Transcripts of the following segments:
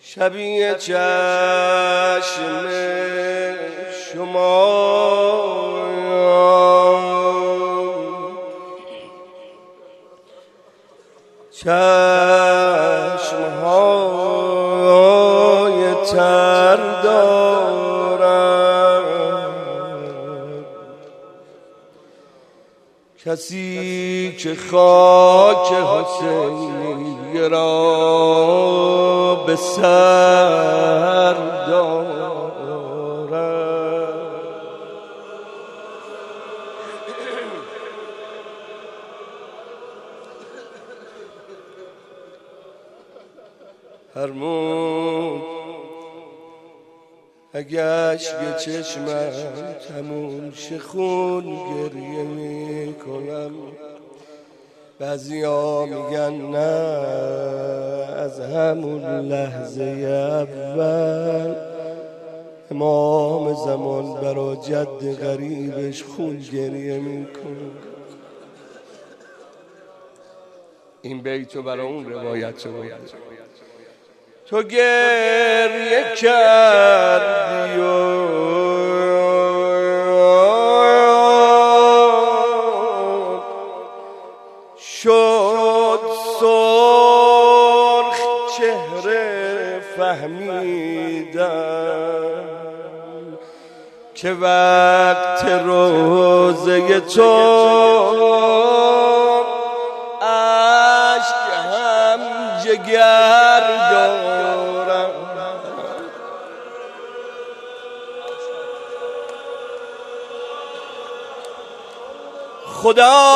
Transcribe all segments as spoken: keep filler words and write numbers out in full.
شبیه چشم شما چشمهای تر دارد، کسی که خاک حسینیه را به سر دارد. فرمود اگه اشک چشمم تموم شه خون گریه میکنم. بعضیا میگن نه، از همون لحظه اول امام زمان برا جد غریبش خون گریه میکنه. این بیتو برا اون روایت شد. تو گریه کردی و شد سرخ چهره، فهمیدم که وقت روزه تو اشک هم جگر دارم. خدا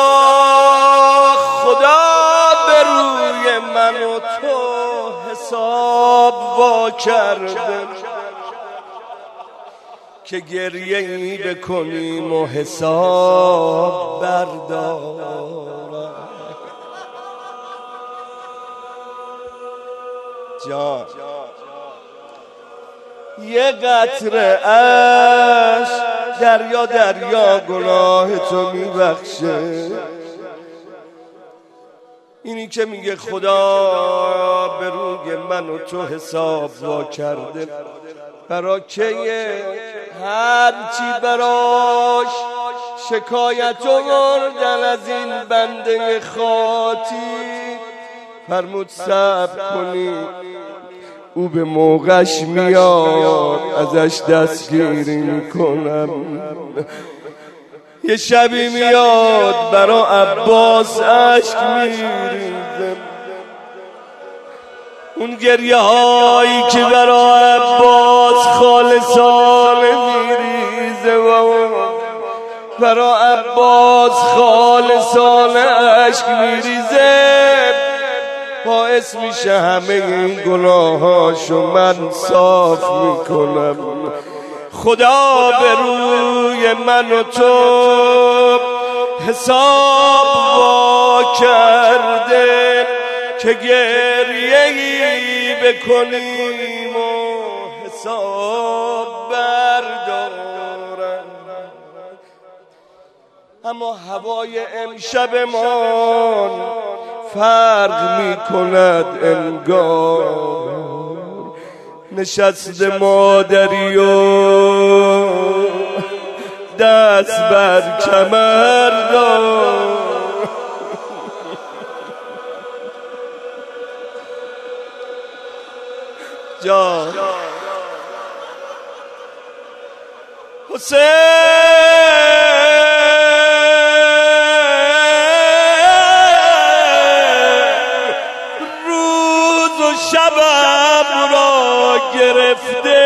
خدا به روی من و تو حساب وا کرده که گریه ای بکنیم و حساب بردارم. جان یه قطره اشک دریا دریا گناه تو میبخشه. اینی که میگه خدا به روی من و تو حساب وا کرده، برا که هرچی براش شکایت آوردن از این بنده خاطی، فرمود صبر کنی او به موقعش میاد ازش دستگیری میکنم. یه شبی میاد برا عباس اشک میریزم، اون گریه هایی که برا عباس خالصانه میریزه و برا عباس خالصانه اشک میریزه، باعث میشه همه این گناهاشو من صاف میکنم. خدا به روی من و تو حساب وا کرده که گریه‌ای بکنیم و حساب بردارم. اما هوای امشبمان فرق میکند انگار، نشست مادری و دست بر کمر دار. جان حسین روز و شبم را گرفته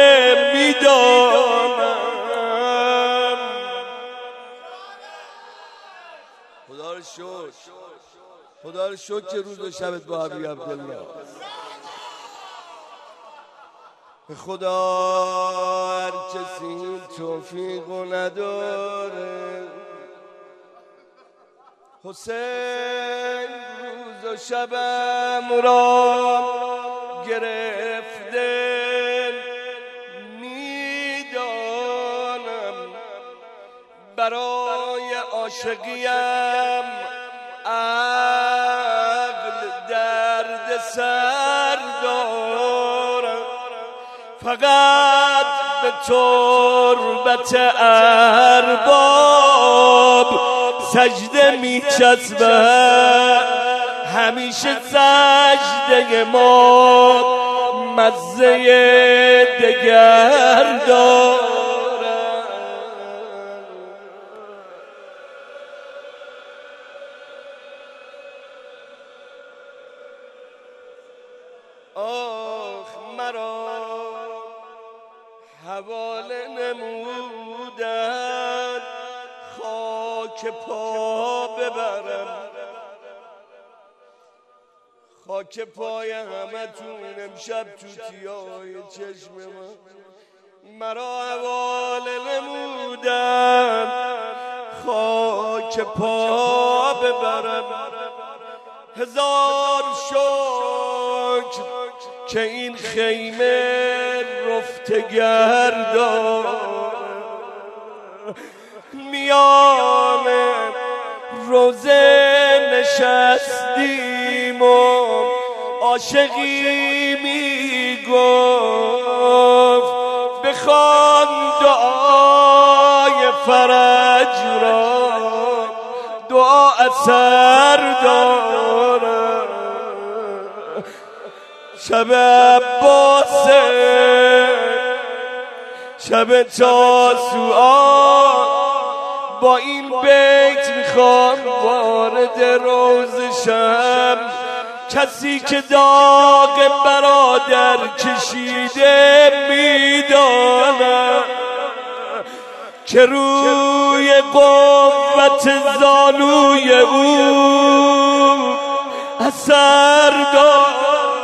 میدانم. خدا رو شکر، خدا رو شکر که روز و شبت با حبیب عبدالله. به خدا هر کسی توفیقو نداره. حسین روز و شبم را گرفته میدانم، برای عاشقیم عقل درد سر دارم. فقط به تربت ارباب سجده می چسبه، همیشه سجده ما مزه دگر داره. آخ مرا حواله نمودن خاک پا ببرم، خاک پای همه تون امشب توتیای چشم من. مرا حواله نمودن خاک پا ببرم، هزار شکر که این خیمه رفته گردان. میان روزه نشستیم و عاشقی میگفت بخوان دعای فرج را، دعا اثر داره. شب عباسه شب تاسوعا، با این بیت میخوام وارد روز شم. کسی که داغ برادر کشیده میدانه که روی قوت زانوی او اثر داره.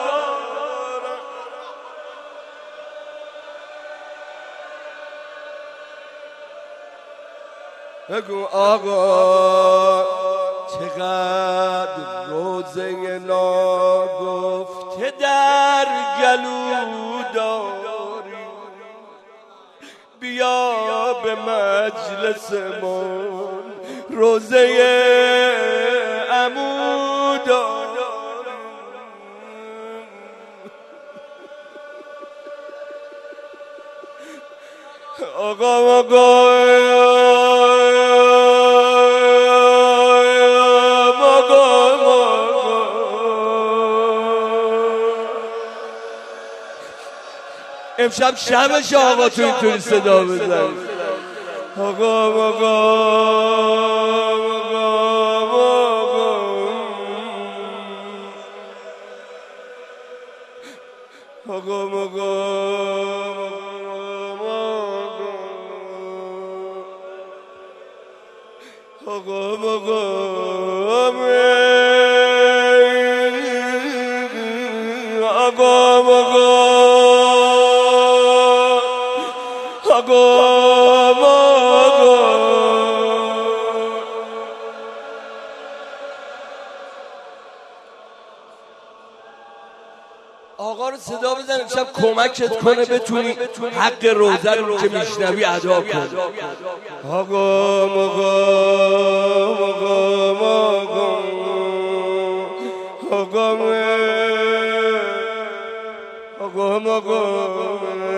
بگو آقا چقدر روزه ناگفته در گلو داری، بیا به مجلسمون روزه عمو داری. آقا آقا امشب شبش آقا تو اینطوری صدا بزنی. آقا آقا آقا آقا آقا رو صدا بزن امشب کمکت کنه بتونی حق روزه رو که میشنوی ادا کنی. آقا آقا آقا آقا آقا آقا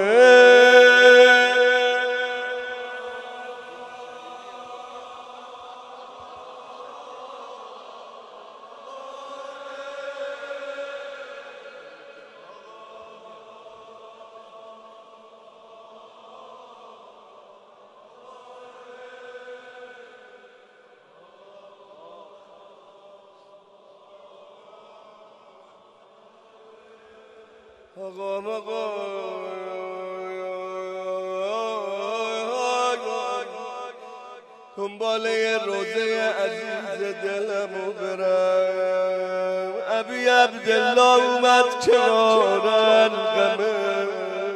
آقا آقا دنباله روزه عزیز دلمو برم. ابی عبدالله اومد کنار القمه،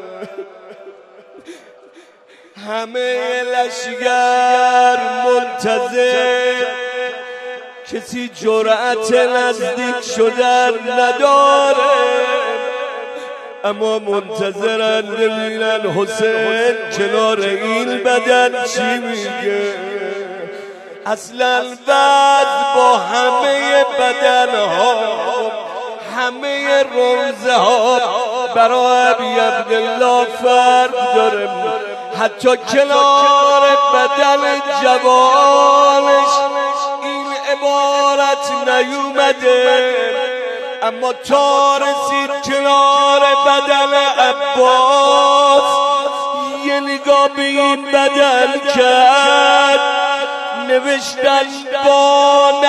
همه لشگر منتظر، کسی جرأت نزدیک شدن نداره، اما منتظرن ببینن حسین کنار این بدن چی میگه. اصلا بعد با همه بدن ها، همه روزه ها برای ابی عبدالله فرق داره، حتی کنار بدن جوانش این عبارت نیومده، اما تا رسید کنار بدن عباس یه نگاه به این بدن کرد، نوشتن بان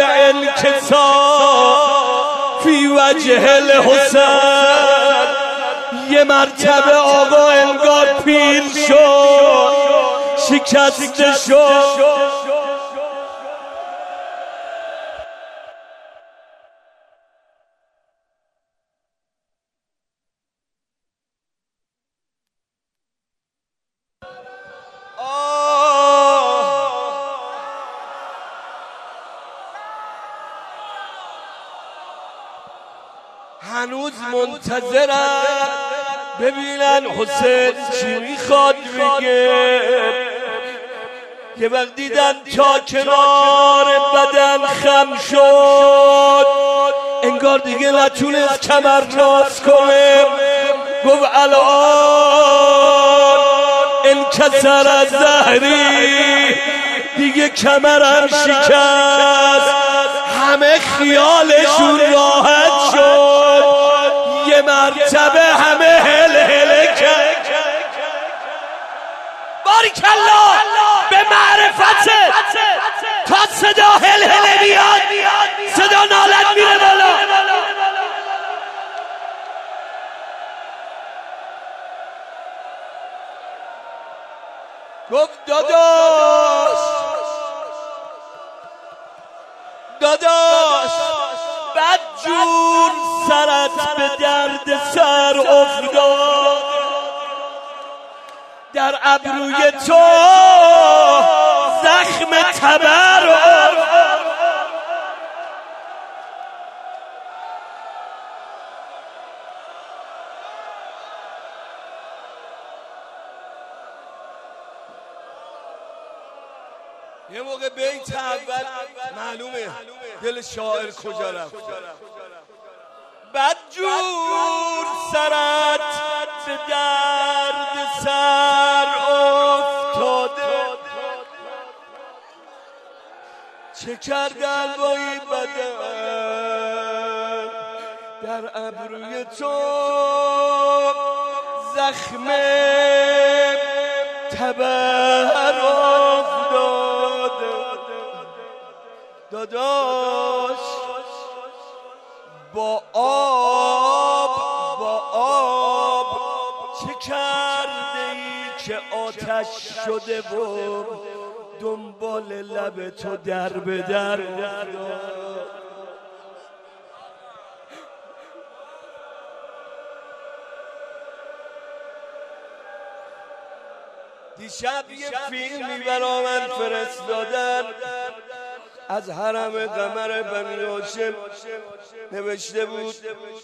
الانکسار فی وجه الحسین. یه مرتبه آقا انگار پیر شد، شکسته شد. هنوز منتظرم ببینن حسین چی میخواد بگه، که وقت دیدن تا کنار بدن خم شد، انگار دیگه نتونست کمر راست کنه، گفت الان انکسر از ظهری، دیگه کمرم شکست. همه خیالشون راحت شد، یه مرتبه همه هل هله کرد. باریکالله به معرفت تا صدا هل هله بیاد، صدا نالت میره بالا. گفت داداش داداش بد جور سرت به درد سر افتاد، در ابروی تو زخم تبر افتاد. یه موقع بیت اول معلومه دل شاعر کجا رفت. بدجور سرت به درد سر افتاده، چه کردن با این بدن، در ابروی تو زخم تبر افتاده. داداش با آب با آب چه کرده ای که آتش شده و دنبال لب تو در به در افتاد. دیشب یه فیلمی برا من فرستادن از حرم قمر بنی هاشم، نوشته بود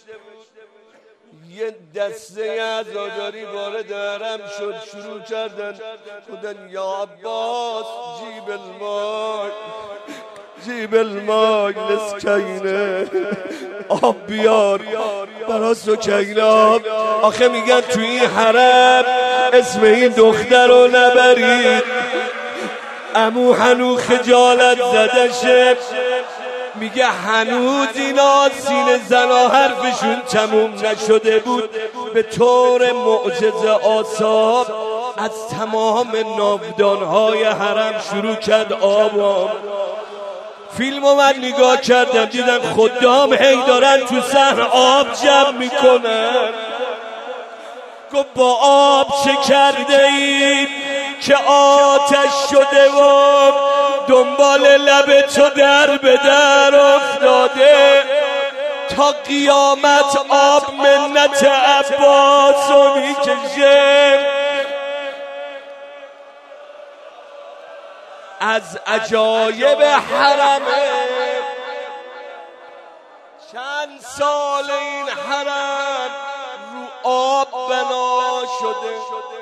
یه دسته عزاداری وارد حرم شد، شروع کردن خودن یا عباس جیب المای جیب المای لسکینه، آب بیار برا سکینه آب. آخه میگن توی این حرم اسم این دختر رو نبرید، امو هنو خجالت زده شه. میگه هنوز اینا سینه زنا حرفشون تموم نشده بود، به طور معجزه آساب از تمام ناودانهای حرم شروع کرد آب. فیلمو من نگاه کردم دیدم خدام هی دارن تو صحن آب جمع میکنن. گفت با آب چه کرده اید که آتش شده و دنبال لب تو در به در افتاده، تا قیامت آب منت عباسو میکشه. از عجایب حرمه، چند سال این حرم رو آب بنا شده،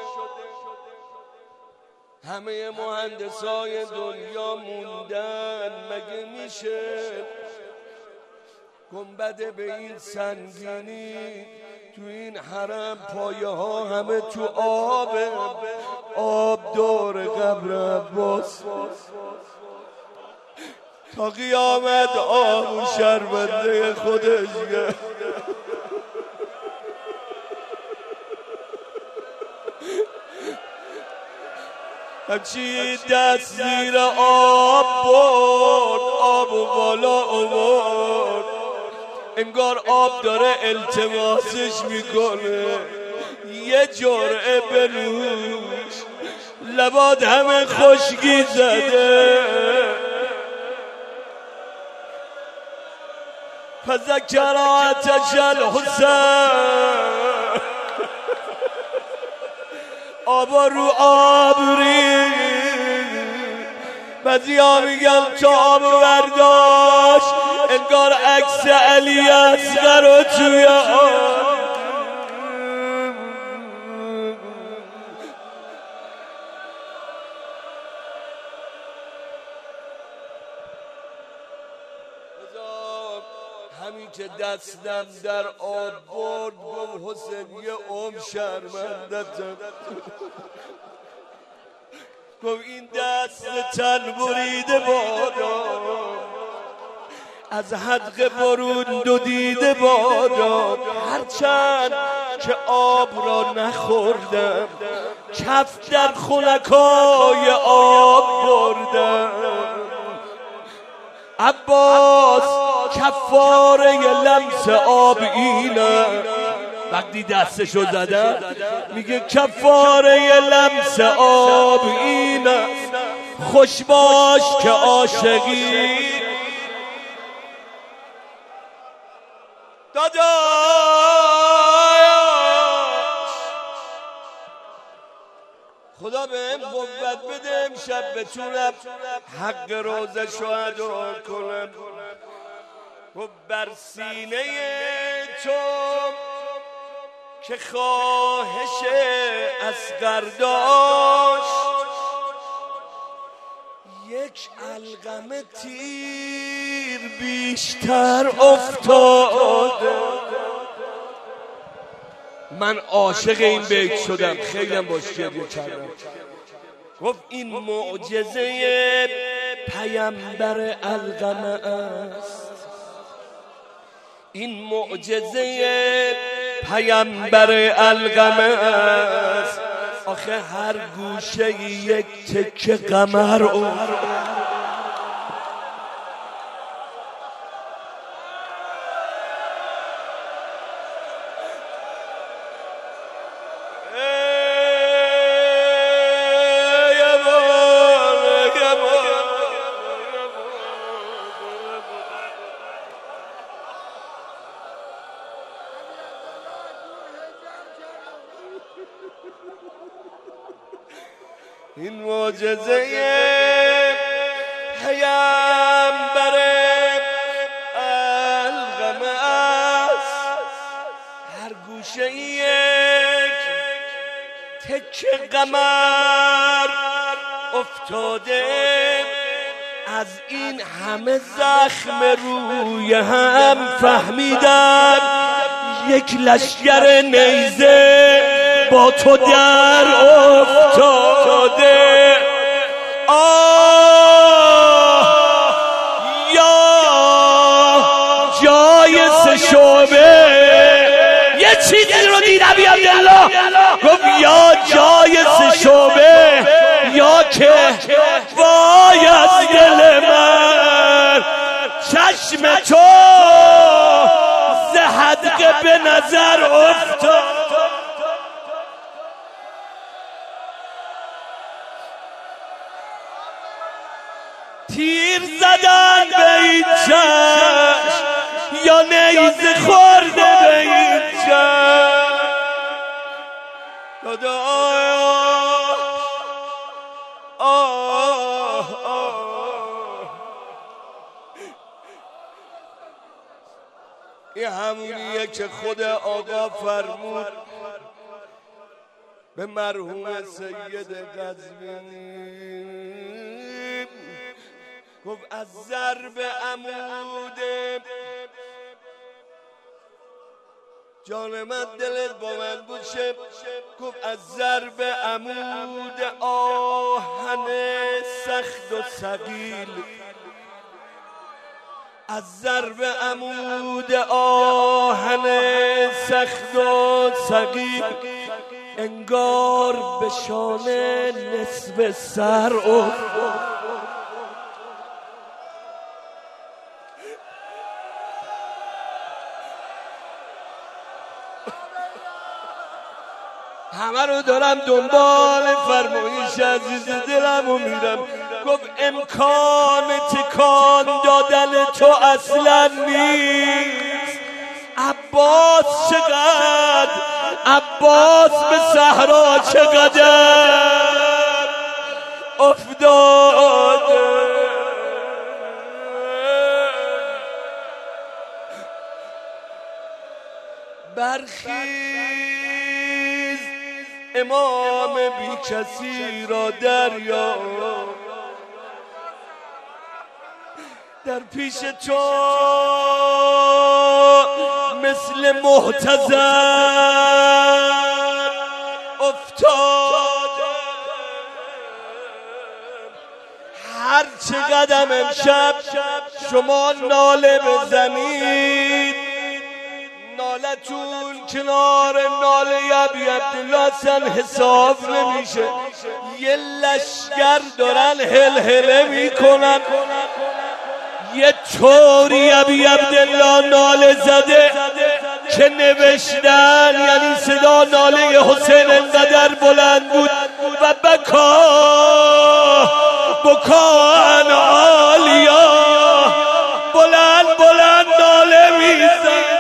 همه مهندسای دنیا موندن. مگه میشه گنبد به این سنگینی تو این حرم پایه ها همه تو آب، آب دور قبر عباس تا قیامت آب و شربنده خودش گرد. همچی دست زیر آب برد، آب و بالا آورد، انگار آب داره التماسش میکنه یه جرعه بنوش. لبات همه خشکی زده. فذکر آتش الحسین، آبا رو آب ری. بعضی ها میگن تا آب برداشت انگار عکس علی اصغر رو توی آب. همین که دستم در آب برد گم حسین یه عمر شرمندتم. گفت این دست تن بریده بادا، از حدق برون دو دیده بادا. هرچند که آب را نخوردم کف در خنکای آب بردم. عباس کفاره لمس آب اینه. وقتی دستشو زدن میگه کفاره لمس آب اینه. خوش باش که عاشقی داداش. خدا بهم قوت بده امشب بتونم حق روزه شو ادا کنم. و بر سینه تو که خواهش اصغر داشت یک علقمه تیر بیشتر افتاده. من عاشق این بیت شدم، خیلی هم باش گریه کردم. گفت این معجزه پیامبر علقمه است، این معجزه پیامبر علقمه است. آخه هر گوشه یک تکه قمر او این معجزه پیامبر علقمه است. هر گوشه یک تکه قمر افتاده. از این همه زخم روی هم فهمیدن یک لشگر نیزه با تو در افتاده. آه یا جای سه شعبه. یه چیزی رو دید ابی عبدالله گفت یا جای سه شعبه یا که وای از دل من چشم تو ز حدقه به نظر افتاد. تیر زدن به این چشم یا نیزه خورده به این چشم. دادا آه آه این همونیه که خود آقا فرمود به مرحوم سید قزوینی. گفت از ضرب عمود جان من دلت با من بود شه، گفت از ضرب عمود آهن سخت و ثقیل، از ضرب عمود آهن سخت و ثقیل، انگار به شانه نصف سر افتاد. همه رو دارم دنبال فرمایش عزیز دلم و میرم. گفت امکان تکان دادن تو اصلا نیست. عباس چقدر، عباس به صحرا چقدر افتاد. برخیز امام بی کسی را دریا، در پیش تو مثل محتضر افتاد. هر چه قدم امشب شما ناله بزنید، نالتون کنار ناله ابی عبدالله سن حساب نمیشه. یه لشگر دارن هلهله میکنن، یه طوری ابی عبدالله ناله زده که نوشتن، یعنی صدا ناله حسین انقدر بلند بود و بکا بکان عالیا، بلند بلند ناله میزن.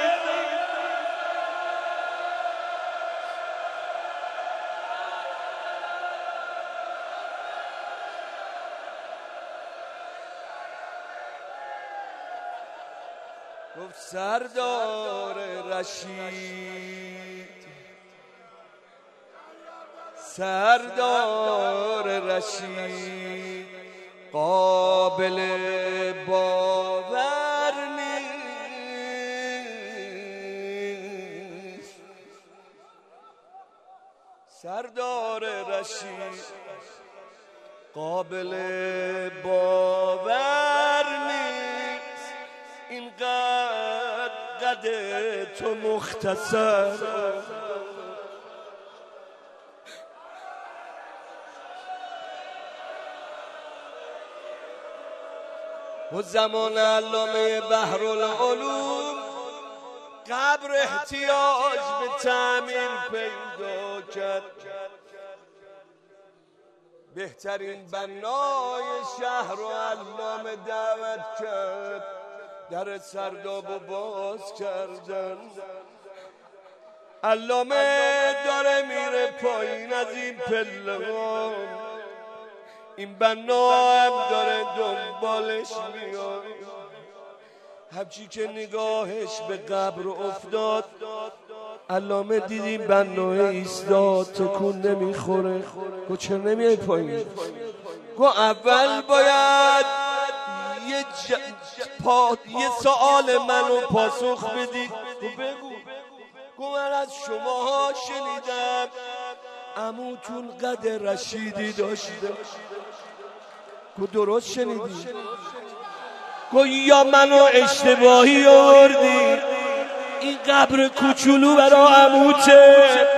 گفت سردار رشید، سردار رشید قابل باور نیست. سردار رشید قابل باور نیست. اینقدر قد تو مختصر، و زمان علامه بحرالعلوم قبر احتیاج به تعمیر پیدا کرد. بهترین بنای شهر و علامه دعوت کرد، در سرداب و باز کردن. علامه داره میره پایین از این پله‌ها، این بنا هم داره دنبالش میاد. همچی که نگاهش به قبر افتاد، علامه دیدیم بنا ایستاد، تکون نمیخوره. گو چرا نمیای پایین؟ گو اول باید یه, ج... پا... یه سوال منو پاسخ بدید. گو بگو. گو من از شماها شنیدم عموتون قد رشیدی داشته. گو درست شنیدی؟ گو یا منو اشتباهی آوردی، این قبر کوچولو برا عموته.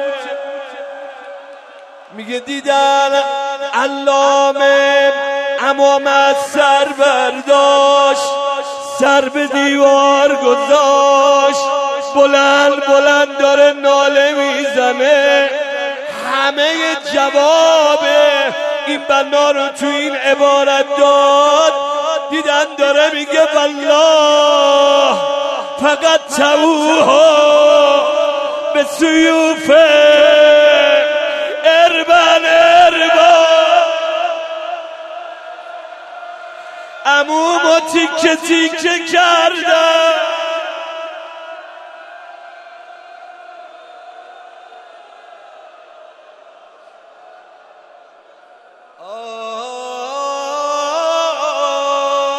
میگه دیدن علامه امام از سر برداشت، سر به دیوار گذاشت، بلند بلند داره ناله میزنه. همه جواب این بنا رو تو این عبارت داد. دیدن داره میگه والله فقط توها به سیوف اربن اربا، عمومو تیکه تیکه کردن.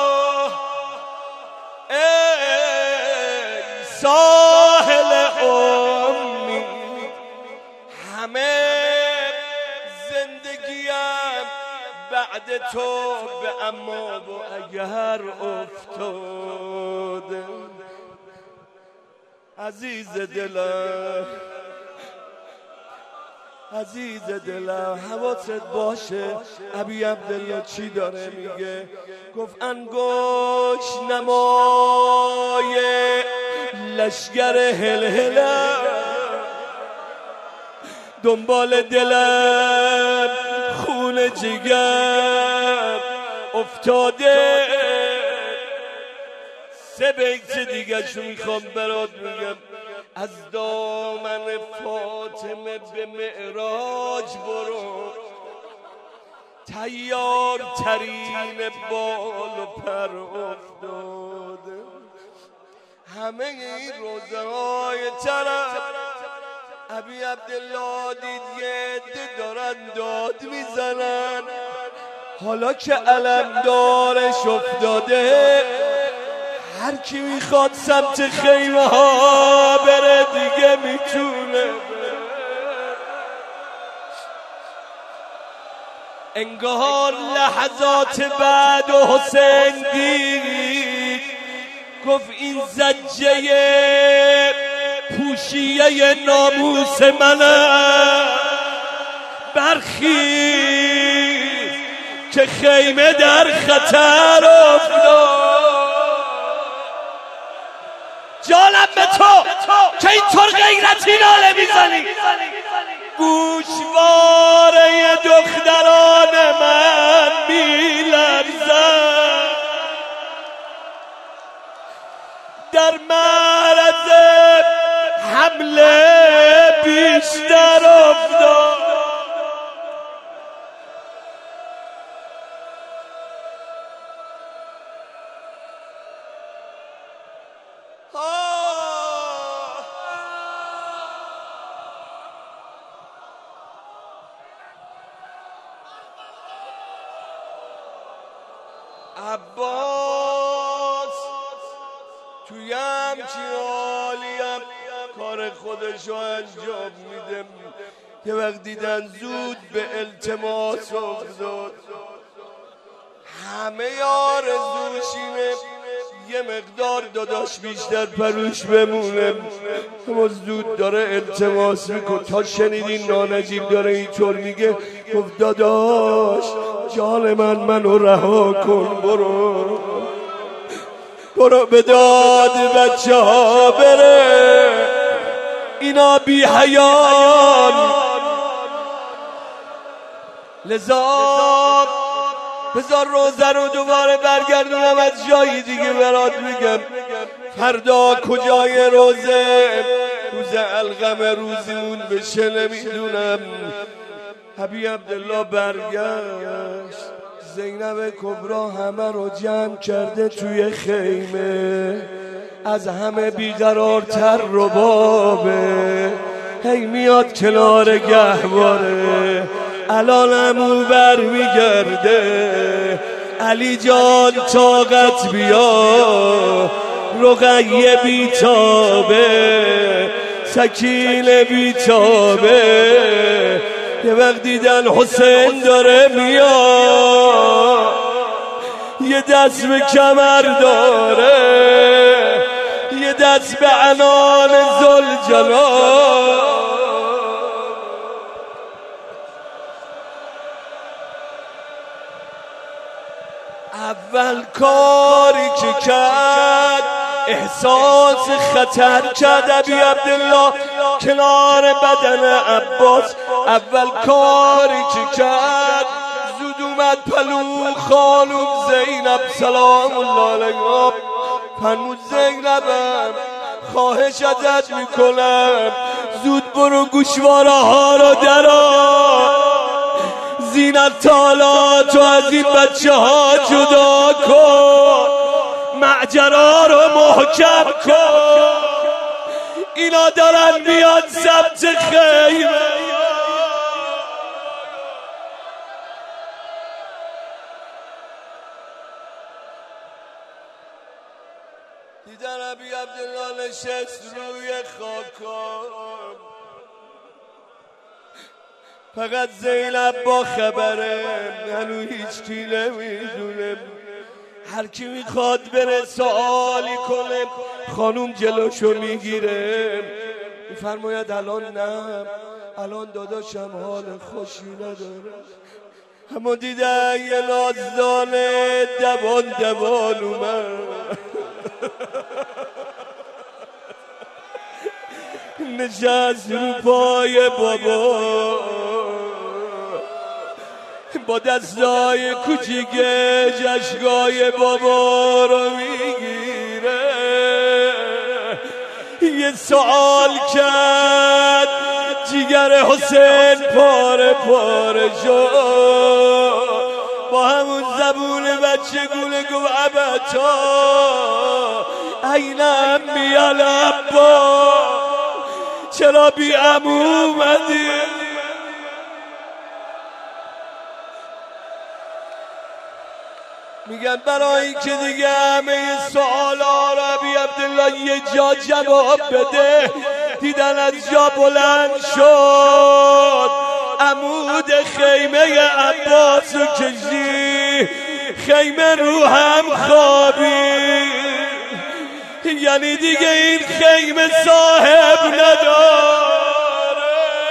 ساحل بعد تو به اما و اگر افتاده عزیز دلم عزیز دلم حواست باشه ابی عبدالله چی داره میگه گفت انگوش نمای لشگر هلهله دنبال دلم خون جگر افتاده سه بیت دیگه شو میخوام برات میگم از دامن فاطمه به معراج برو تیار ترین بال و پر افتاده همه این روزه های طرف ابی عبدالله دید یه عده دارن داد میزنن حالا که علم دارش افتاده هر کی میخواد سمت خیمه ها بره دیگه میتونه انگار لحظات بعد و حسین دید گفت این زجه پوشیه ناموس منه برخیز که خیمه در خطر افتاد جانم به تو که اینطور غیرتی ناله میزنی گوشواره دختران من میلرزن در معرض حمله بیشتر افتاد عباس توی همچی حالیم کار خودشو انجام میده یه وقت دیدن زود به التماس افتاد همه آرزوشینه یه مقدار داداش بیشتر پروش بمونه اما زود داره التماس میکن تا شنیدین نانجیب داره اینطور میگه گفت داداش جان من منو رها کن برو برو به داد بچه ها بره اینا بی حیان لذا بذار روزه رو دوباره برگردونم از جایی دیگه برات میگم فردا کجای روزه روز القم روزیمون بشه نمیدونم ابی عبدالله برگشت زینب کبرا همه رو جمع کرده توی خیمه از همه بیقرارتر ربابه هی میاد کنار گهواره الانم او بر میگرده علی جان طاقت بیا رقیه بیتابه سکینه بیتابه یه وقت دیدن حسین داره میاد یه دست به کمر داره یه دست به عنان ذوالجلال اول کاری که کرد احساس خطر کرد ابی عبدالله کنار بدن عباس اول کاری که کرد زود اومد پلو خانم زینب سلام الله علیها فرمود زینبم خواهش ازت میکنم زود برو گوشواره ها رو درآر زینت تالا تو از این بچه ها جدا کن معجرا رو محکم کن اینا دارن میاد سمت خیمه دیدن ابی عبدالله نشست روی خاکان فقط زینب با خبره، هنو هیچ کی نمیدونه. هر کی میخواد بره سوالی کنه خانوم جلوشو میگیره، میفرماید الان نه، الان داداشم حال خوشی نداره. اما دیدن یه نازدانه دوان دوان اومد، نشست رو پای بابا، با دستای کوچیکه جشگاه بابا رو میگیره. یه سوال کرد جیگر حسین پاره پاره شد، با همون زبون بچه گونه گفت ابتا این امی العبا، چرا بی عمو اومدی؟ میگن برای این که دیگه همه سوالا را بی عبدالله یه جا جواب بده، دیدن از جا بلند شد، عمود خیمه عباسو کشی، خیمه رو هم خوابی. یعنی دیگه این خیمه صاحب نداره.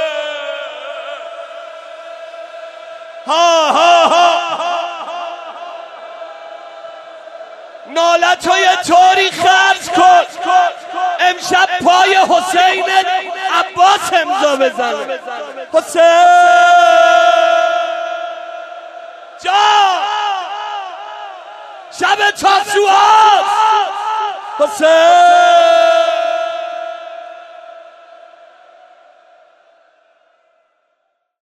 ها ها ها نالت های طوری خرج کن امشب پای حسین عباس امضا بزن. حسین جان شب تاسوعاست، حسین